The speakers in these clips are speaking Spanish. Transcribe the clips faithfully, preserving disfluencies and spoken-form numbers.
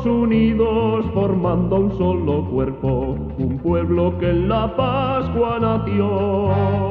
todos unidos formando un solo cuerpo, un pueblo que en la Pascua nació.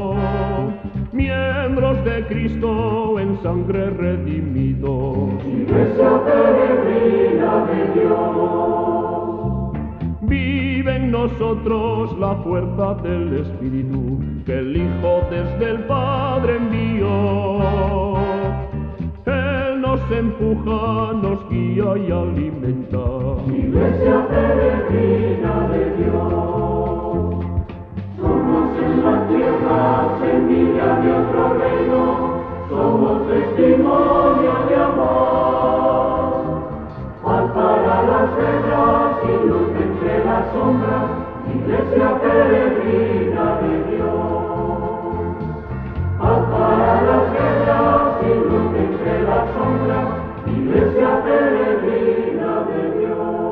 Miembros de Cristo en sangre redimidos, Iglesia peregrina de Dios. vive en nosotros la fuerza del Espíritu que el Hijo desde el Padre envió. Él nos empuja, nos guía y alimenta. Iglesia peregrina de Dios. Somos en la tierra semilla de otro reino, somos testimonio de amor. Paz para las guerras y luz entre las sombras, Iglesia peregrina de Dios. Paz para las guerras y luz entre las sombras, Iglesia peregrina de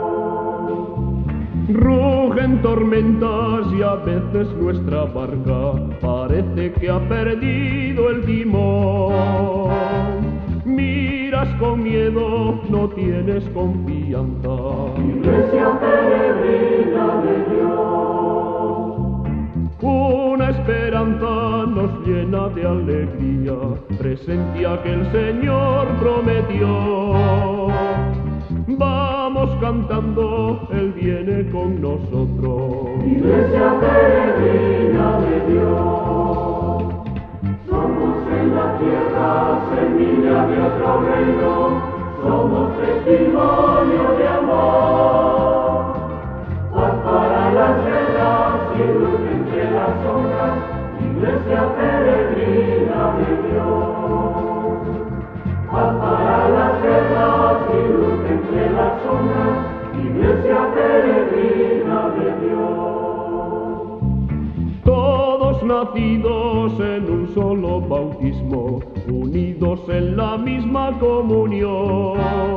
Dios. Rugen tormentas y a veces nuestra barca parece que ha perdido el timón. Miras con miedo, no tienes confianza. Iglesia peregrina de Dios. Una esperanza nos llena de alegría, presencia que el Señor prometió. Vamos cantando, Él viene con nosotros. Iglesia peregrina de Dios. Somos en la tierra semilla de otro reino, somos testimonio de amor. Paz para las guerras y luz entre las sombras, Iglesia peregrina de Dios. Paz para las guerras y luz entre las sombras, Iglesia peregrina de Dios. Todos nacidos en un solo bautismo, unidos en la misma comunión.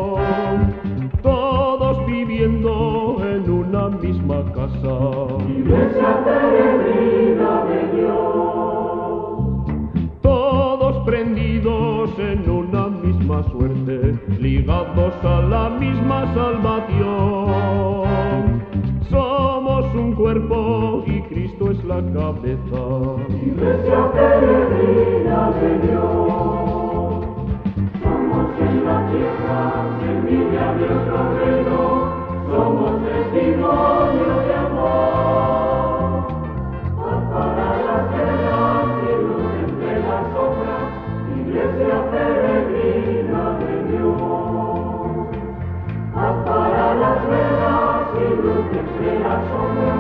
Todos viviendo en una misma casa. Iglesia peregrina de Dios. Todos prendidos en una misma suerte, ligados a la misma salvación. Somos un cuerpo y Cristo es la cabeza. Iglesia peregrina de Dios. Somos en la tierra semilla de otro reino, somos testimonio de amor. Paz para las guerras y luz entre las sombras, Iglesia peregrina de Dios. Paz para las guerras y luz entre las sombras,